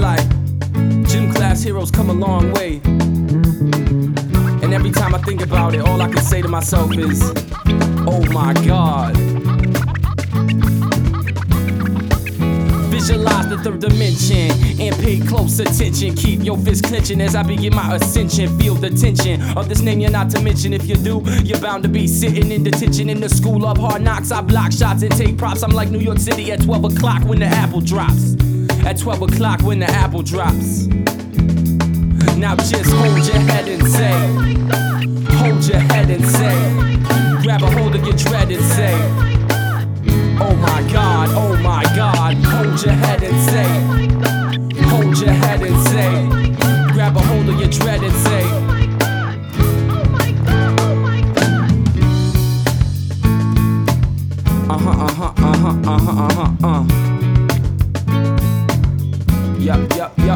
like gym class heroes come a long way. And every time I think about it, all I can say to myself is, oh my God. Visualize the third dimension and pay close attention. Keep your fist clenching as I begin my ascension. Feel the tension of this name you're not to mention. If you do, you're bound to be sitting in detention. In the school of hard knocks, I block shots and take props. I'm like New York City at 12 o'clock when the apple drops. At 12 o'clock when the apple drops. Now just hold your head and say, hold your head and say, grab a hold of your dread and say, oh my God, oh my God. Hold your head and say, hold your head and say, grab a hold of your dread and say, yup, yup, yup.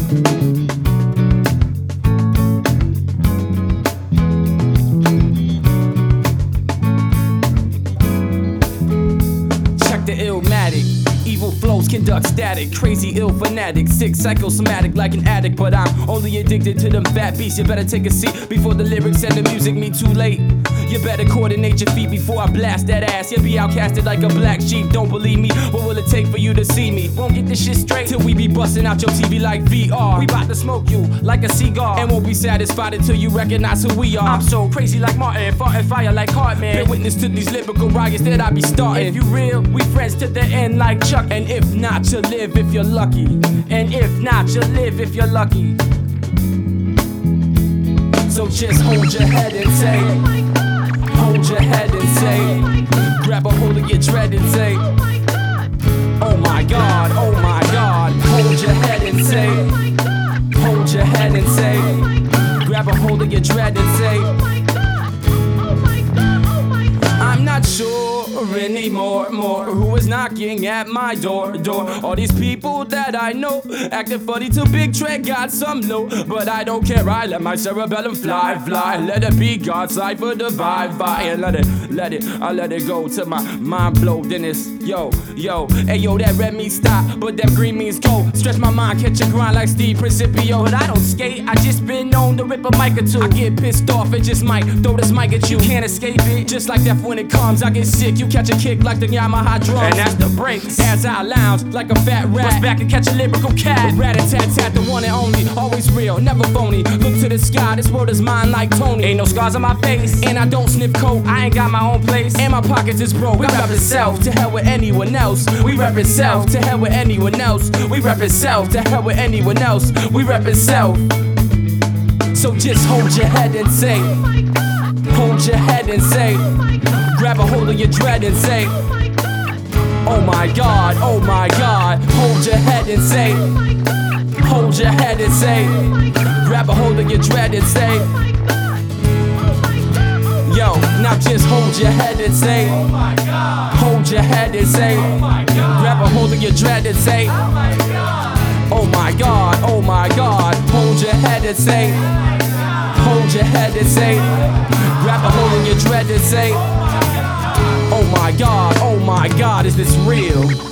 Illmatic, evil flows conduct static, crazy ill fanatic, sick psychosomatic like an addict, but I'm only addicted to them fat beats. You better take a seat before the lyrics and the music meet too late. You better coordinate your feet before I blast that ass. You'll be outcasted like a black sheep. Don't believe me, what will it take for you to see me? Won't get this shit straight till we be busting out your TV like VR. We bout to smoke you like a cigar, and won't be satisfied until you recognize who we are. I'm so crazy like Martin, farting fire like Cartman. Bear witness to these lyrical riots that I be starting. If you real, we friends to the end like Chuck. And if not, you'll live if you're lucky. And if not, you'll live if you're lucky. So just hold your head and say, hold your head and say, grab a hold of your dread and say, oh my God, oh my God. Hold your head and say, hold your head and say, grab a hold of your dread and say, I'm not sure anymore who is knocking at my door. All these people that I know acting funny till Big Trey got some low, but I don't care. I let my cerebellum fly. Let it be God's life for the vibe, and I let it go till my mind blow. Then it's yo, hey yo, that red means stop, but that green means go. Stretch my mind, catch a grind like Steve Principio. But I don't skate, I just been known to rip a mic or two. I get pissed off and just might throw this mic at you. Can't escape it, just like that when it comes. I get sick, you catch a kick like the Yamaha drum, and that's the breaks. As I lounge like a fat rat, bust back and catch a lyrical cat. Rat-a-tat-tat, the one and only, always real, never phony. Look to the sky, this world is mine like Tony. Ain't no scars on my face, and I don't sniff coke. I ain't got my own place, and my pockets is broke. We rep itself, to hell with anyone else. We rep itself, to hell with anyone else. We rep itself, to hell with anyone else. We rep itself. So just hold your head and say, hold your head and say, grab a hold of your dread and say, oh my God, oh my God. Hold your head and say, hold your head and say, grab a hold of your dread and say, yo, now just hold your head and say, oh my God. Hold your head and say, oh my God. Grab a hold of your dread and say, oh my God. Oh my God, oh my God. Hold your head and say, hold your head and say, grab a hold of your dread and say, oh my God, is this real?